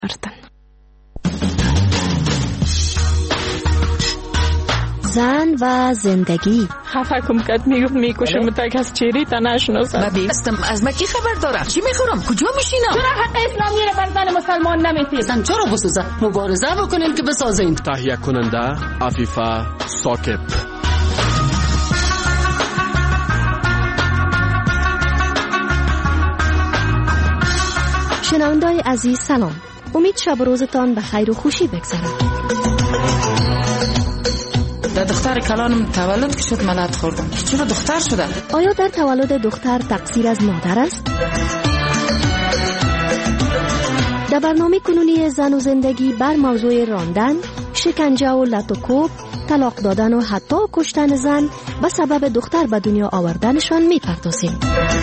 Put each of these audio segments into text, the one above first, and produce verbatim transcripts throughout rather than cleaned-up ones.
زن و زندگی. خفه کم کت میگفت میکشم تا کس چیری تا نشناسم. من بیستم از من کی خبر دارم؟ چی میخورم؟ کجا میشینم؟ چرا حق اسلامی رو بر زن مسلمان نمیتید؟ زن چرا بسوزه؟ مبارزه بکنیم که بسازیم. تهیه کننده عفیفه ساکب. شنونده‌های عزیز سلام. امید شب و روزتان به خیر و خوشی بگذرد. در دختر کلانم تولد که شد ملت خوردم. چرا دختر شده؟ آیا در تولد دختر تقصیر از مادر است؟ در برنامه کنونی زن و زندگی بر موضوع راندن، شکنجه و لطوکوب، طلاق دادن و حتی کشتن زن به سبب دختر به دنیا آوردنشان میپردازیم.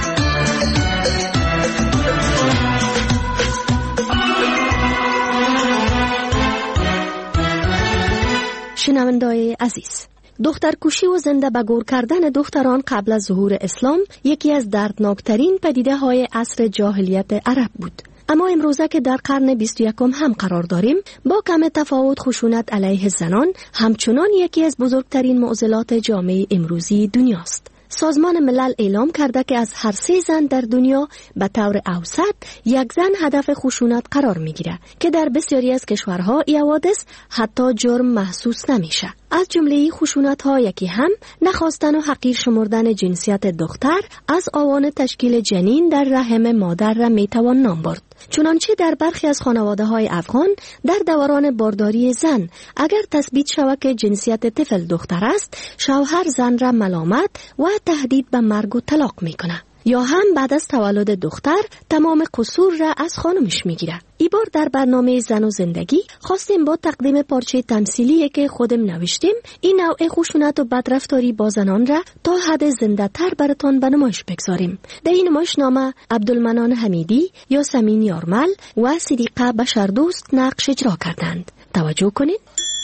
شنونده‌های عزیز، دخترکشی و زنده به گور کردن دختران قبل از ظهور اسلام یکی از دردناکترین پدیده های عصر جاهلیت عرب بود. اما امروزه که در قرن بیست و یکم هم قرار داریم، با کم تفاوت خشونت علیه زنان همچنان یکی از بزرگترین معضلات جامعه امروزی دنیاست. سازمان ملل اعلام کرده که از هر سه زن در دنیا به طور اوسط یک زن هدف خشونت قرار میگیره که در بسیاری از کشورها این حوادث حتی جرم محسوس نمیشه. از جمله خشونت ها یکی هم نخواستن و حقیر شمردن جنسیت دختر از آوان تشکیل جنین در رحم مادر را میتوان نام برد. چنانچه در برخی از خانواده های افغان در دوران بارداری زن اگر تثبیت شود که جنسیت طفل دختر است، شوهر زن را ملامت و تهدید به مرگ و طلاق میکنه. یا هم بعد از تولد دختر تمام قصور را از خانمش میگیره. ای بار در برنامه زن و زندگی خواستیم با تقدیم پارچه تمثیلی که خودم نوشتیم این نوع خشونت و بدرفتاری با زنان را تا حد زنده تر براتان به نمایش بگذاریم. در این نمایشنامه عبدالمنان حمیدی، یاسمین یارمل و صدیقه بشردوست نقش اجرا کردند. توجه کنید.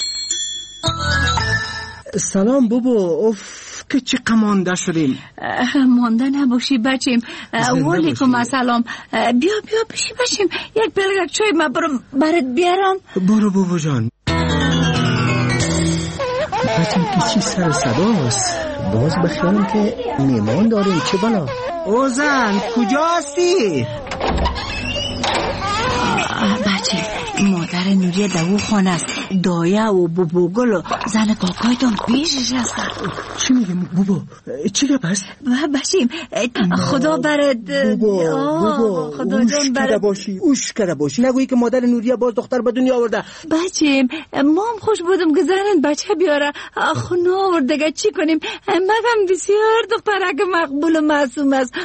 سلام بابا. اف که چی قمانده شدیم. مانده نباشی بچیم. وعلیکم السلام. بیا بیا بشی بشیم. یک بلغک چای ما برم برات بیارم. برو بابا جان. بچیم که چی سر صداست؟ باز بخیالم که میمان داریم. چه بلا؟ اوزن کجا هستی؟ بچه مادر نوریه دو خانه است. دایه و بوبوگل و زن کاکایتون پیشش هست. چی میگم بابا؟ چی گپ است؟ بشیم خدا برد. بابا بابا اوش کرده باشی اوش کرده باشی. نگویی که مادر نوریه باز دختر به دنیا آورده. بچیم ما هم خوش بودم که زنن بچه بیاره. خو ناورده گه چی کنیم؟ مگم بسیار دخترک مقبول و معصوم است.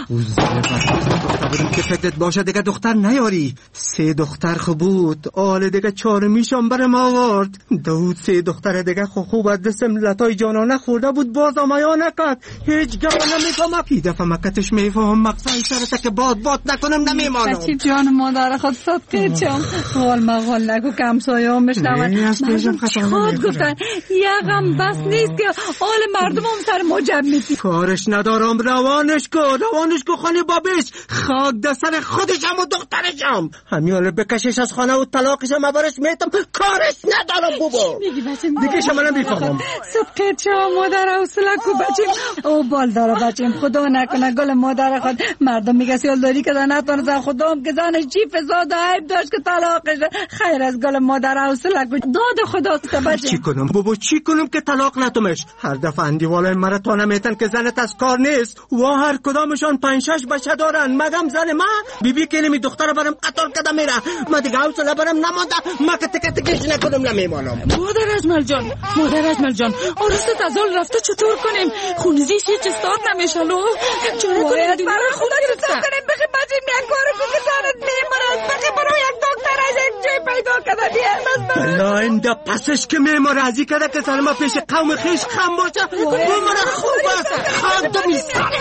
بودم که فکرت باشه دیگه دختر نیاری. سه دختر خوب بود. آل دیگه چهارمیشم برم آورد. داود سه دختر دیگه خوب خوب دستم لطای جانانه خورده بود باز آمایا نکد. هیچ گوه نمیفهمم. ای دفعه مکتش میفهم مقصای سرته که باد باد نکنم نمیمانم. بچی جان مادر خود صدقه چم. غال مغال نگو کمسایه هم بشنون. مردم چخواد گفتن یقم بس نیست که آل مردم هم سر مجب میتی. کارش ندارم. روانش کو روانش کو خانی بابش خاک دستر خودشم و دخترشم. همیاله بکشش از خانه و طلاقشم مبارش میتم. کارش ندارم بابا. میگی بچه دیگه شما نمیفهمم. صدقه چه مادر حوصله کو بچیم. او بال داره بچیم. خدا نکنه گل مادر خود. مردم میگه سیال داری که نتونه زن خودم که زنش چی فساد عیب داشت که طلاقش. خیر از گل مادر حوصله کو. داد خداست بچیم. چی کنم بابا چی کنم که طلاق نتومش؟ هر دفعه اندیوالای مرا تا نمیتن که زنت از کار نیست و هر کدامشان پنج شش بچه دارن. مگم زن ما بیبی کلمی دختر برم قطار کده میره. ما دیگه حوصله برم نمانده. ما که تکه تکش نکنم نمیمانم. مادر اجمل جان مادر اجمل جان عروست از آل رفته چطور کنیم؟ خونریزیش هیچ استاد نمیشه لو. چرا کنیم برای خدا چطور کنیم؟ بخی بچیم یک کارو کن که زنت میمارد. بخی برای یک دکتر از یک جای پیدا کده بیار. بلا اینده پسش که میمارزی کده که سر ما پیش قوم خیش خم باشه. بماره خوب است. خواهد دو میستن.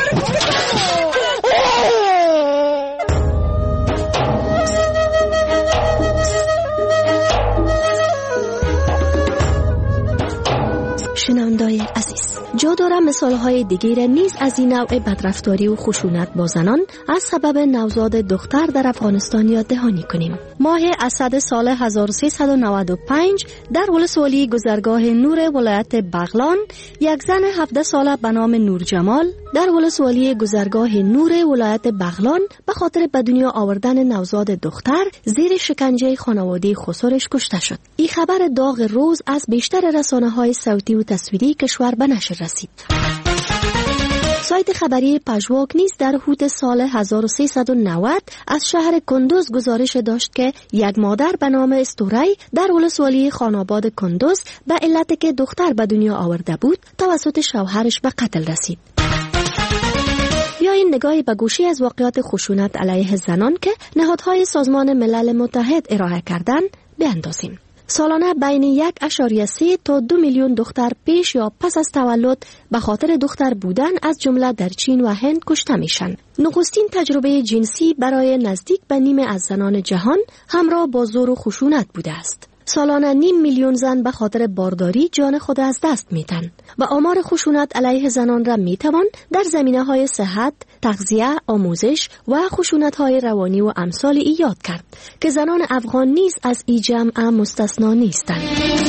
شنونده‌های عزیز، جادو دارم مثالهای دیگر نیز از این نوع بدرفتاری و خشونت با زنان از سبب نوزاد دختر در افغانستان یاد دهانی کنیم. ماه اسد سال هزار و سیصد و نود و پنج در ولسوالی گذرگاه نور ولایت بغلان یک زن هفده ساله به نام نور جمال در ولسوالی گذرگاه نور ولایت بغلان به خاطر به دنیا آوردن نوزاد دختر زیر شکنجه خانواده خسرش کشته شد. این خبر داغ روز از بیشتر رسانه‌های صوتی و تصویری کشور به نشر رسید. سایت خبری پژواک نیز در حدود سال هزار و سیصد و نود از شهر کندوز گزارش داشت که یک مادر به نام استوری در ولسوالی خاناباد کندوز به علت که دختر به دنیا آورده بود توسط شوهرش به قتل رسید. یا این نگاهی به گوشی از واقعات خشونت علیه زنان که نهادهای سازمان ملل متحد ارائه کردن بیاندازیم. سالانه بین یک اشاریه سه تا دو میلیون دختر پیش یا پس از تولد به خاطر دختر بودن از جمله در چین و هند کشته میشن. نخستین تجربه جنسی برای نزدیک به نیم از زنان جهان همراه با زور و خشونت بوده است. سالانه نیم میلیون زن به خاطر بارداری جان خود از دست میتن و آمار خشونت علیه زنان را میتوان در زمینه‌های صحت، تغذیه، آموزش و خشونت‌های روانی و امثال ایجاد کرد که زنان افغان نیز از این جمع مستثنا نیستند.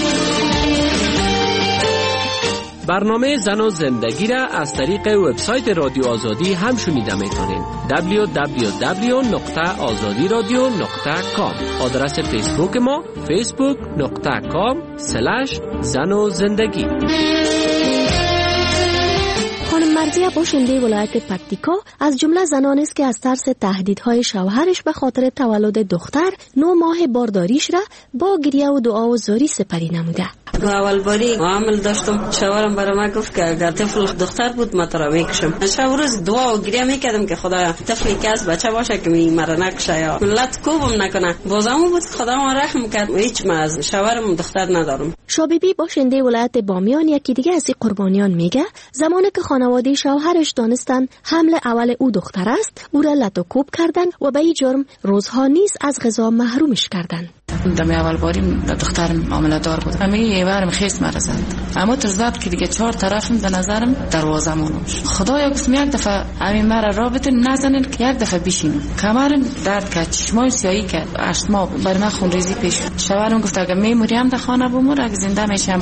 برنامه زن و زندگی را از طریق وبسایت رادیو آزادی هم شنیده میتونید. دبلیو دبلیو دبلیو نقطه آزادی رادیو نقطه کام. آدرس فیسبوک ما فیسبوک نقطه کام سلش زن و زندگی. خانم مرزیه باشنده ولایت پکتیکا از جمله زنانی است که از ترس تهدیدهای شوهرش به خاطر تولد دختر نو ماه بارداریش را با گریه و دعا و زاری سپری نموده. اول باری عامل داشتم، شوهرم برای من گفت که اگر طفل دختر بود ما ترا میکشم. شب روز دعا و گریه میکردم که خدا طفلی که از بچه باشه که می مرا نکشه یا ملت کوبم نکنه. بازم بود خدا ما رحم کرد، هیچ ما از شوهرم دختر ندارم. شابیبی باشنده ولایت بامیان یکی دیگه از این قربانیان میگه زمانی که خانواده شوهرش دانستن حمل اول او دختر است او را لط و کوب کردن و به این جرم روزها نیز از غذا محرومش کردن. دمی اول باری دخترم معامله دار بود. همه یه بارم خیس مرزند. اما ترزاد که دیگه چهار طرفم به نظرم دروازه مونوش. خدایا گفتم یک دفعه همین مرا رابطه نزنین که یک دفعه بشینم. کمرم درد کرد، چشمای سیاهی کرد، استما برای من خون ریزی پیش شد. شوهرم گفت اگه میموریم در خانه بمور، اگه زنده میشم.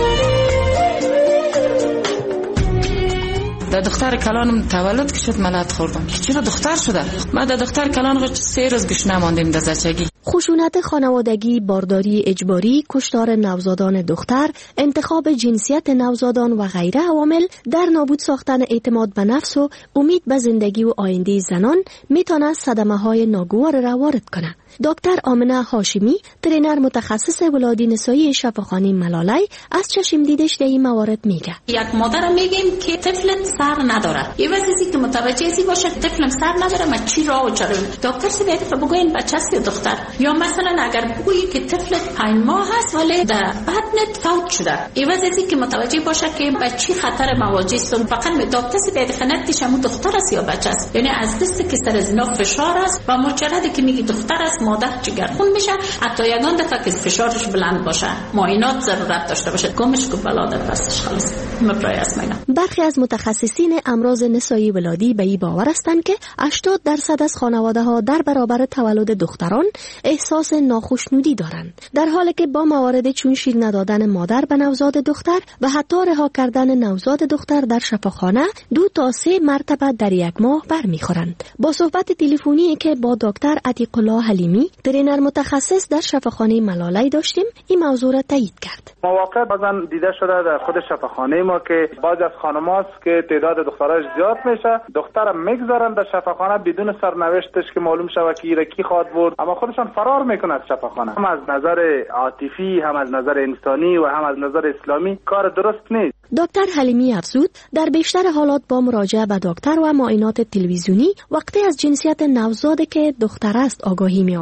در دختر کلانم تولد که شد ملت خوردم. چرا دختر شده؟ ما در دختر کلان سه روز گشنه ماندیم در زچگی. خشونت خانوادگی، بارداری اجباری، کشتار نوزادان دختر، انتخاب جنسیت نوزادان و غیره عوامل در نابود ساختن اعتماد به نفس و امید به زندگی و آینده زنان میتونه صدمه‌های ناگوار را وارد کنه. دکتر آمنه هاشمی، ترینر متخصص ولادی نسایی شفاخانه ملالی، از چشم دیدش در این موارد میگه. یک مادر میگیم که طفلت سر نداره. یه وقتی که متوجه ازی باشه طفلم سر نداره، ما چی راه و چاره. دکتر سی باید بگوین بچه است یا دختر. یا مثلا اگر بگویی که طفلت پنج ماه هست ولی در بدنت فوت شده. یه وقتی که متوجه باشه که بچی خطر مواجه است. فقط دکتر سی باید خنت شما دختر است یا بچه است. یعنی از دستی که سر زنا فشار است و مجردی که میگی دختر است مادر جگرخون میشه، حتی یگان دفعه که فشارش بلند باشه معاینات ضرورت داشته باشه گمش کو بلا در پسش خلاص مبرای است. برخی از متخصصین امراض نسایی ولادی به این باور هستند که هشتاد درصد از خانواده ها در برابر تولد دختران احساس ناخوشنودی دارند، در حالی که با موارد چون شیر ندادن مادر به نوزاد دختر و حتی رها کردن نوزاد دختر در شفاخانه دو تا سه مرتبه در یک ماه برمیخورند. با صحبت تلفنی که با دکتر عتیق الله حلیمی، ترینر متخصص در شفاخانه ملالی داشتیم، این موضوع را تایید کرد. مواقع بعضا دیده شده در خود شفاخانه ما که بعضی از خانم‌هاست که تعداد دختراش زیاد میشه، دخترم میگذارن در شفاخانه بدون سرنوشتش که معلوم شوه که ایره کی خواد برد، اما خودشان فرار میکنه از شفاخانه. هم از نظر عاطفی، هم از نظر انسانی و هم از نظر اسلامی کار درست نیست. دکتر حلیمی افزود در بیشتر حالات با مراجعه به دکتر و معاینات تلویزیونی وقتی از جنسیت نوزاد که دختر است آگاهی می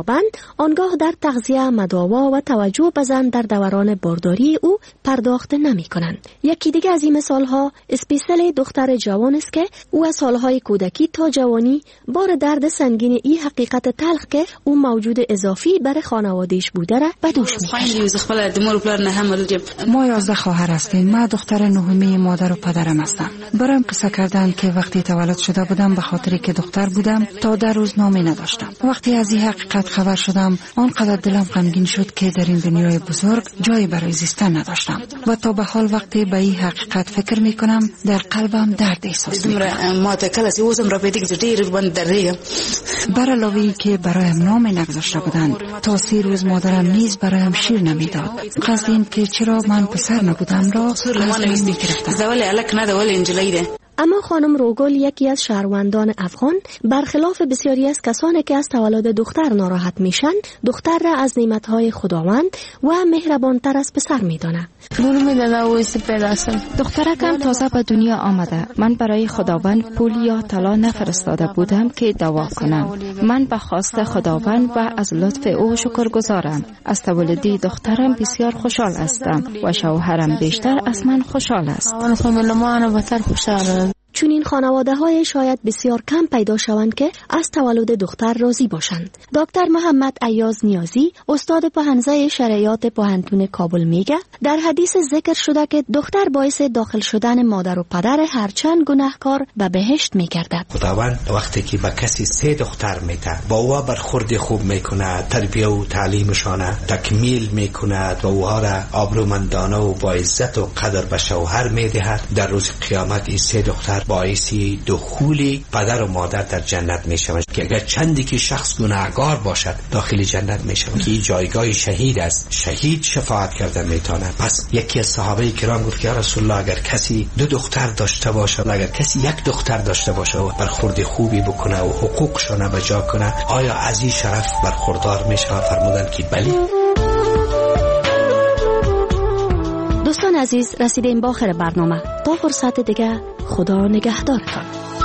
یابند، آنگاه در تغذیه، مداوا و توجه به زن در دوران بارداری او پرداخت نمی کنند. یکی دیگه از این مثال ها اسپیسل دختر جوان است که او از سالهای کودکی تا جوانی بار درد سنگین این حقیقت تلخ که او موجود اضافی برای خانوادهش بوده را به دوش می‌کشد. ما یازده خواهر هستیم. ما دختر نهمی مادر و پدرم هستم. برایم قصه کردن که وقتی تولد شده بودم به خاطری که دختر بودم تا در روز نامی نداشتم. وقتی از این حقیقت خبر شدم آنقدر دلم غمگین شد که در این دنیای بزرگ جایی برای زیستن نداشتم و تا به حال وقتی به این حقیقت فکر میکنم در قلبم درد احساس میکنم. ما تکلسی وزم را بدی که دیر بند دریم بر علاوه که برایم نامی نگذاشته بودند تا سی روز مادرم نیز برایم شیر نمیداد. قصد این که چرا من پسر نبودم را از من میگرفتم. اما خانم روگل یکی از شهروندان افغان برخلاف بسیاری از کسانی که از تولد دختر ناراحت میشن، دختر را از نعمتهای خداوند و مهربانتر از پسر میدانه. دخترکم تازه به دنیا آمده. من برای خداوند پول یا طلا نفرستاده بودم که دعا کنم. من به خواست خداوند و از لطف او شکرگزارم. از تولدی دخترم بسیار خوشحال هستم و شوهرم بیشتر از من خوشحال است. چون این خانواده های شاید بسیار کم پیدا شوند که از تولد دختر راضی باشند. دکتر محمد ایاز نیازی، استاد پهنزه شرعیات پوهنتون کابل میگه در حدیث ذکر شده که دختر باعث داخل شدن مادر و پدر هرچند گناهکار به بهشت میگردد. خداوند وقتی که به کسی سه دختر میده با او برخورد خوب میکنه، تربیت و تعلیمشان تکمیل میکنه و اوها را آبرومندانه و با عزت و قدر به شوهر میدهد، در روز قیامت این سه دختر باعثی دخول پدر و مادر در جنت می شود که اگر چندی که شخص گناهکار باشد داخل جنت می شود که این جایگاه شهید است. شهید شفاعت کردن می تانه. پس یکی از صحابه کرام گفت که رسول الله اگر کسی دو دختر داشته باشه، اگر کسی یک دختر داشته باشه و برخورد خوبی بکنه و حقوقشون بجا کنه، آیا از این شرف برخوردار می شود؟ فرمودند که بله. دوستان عزیز، رسیدیم به آخر برنامه. تا فرصت دیگه خدا نگهدارتان.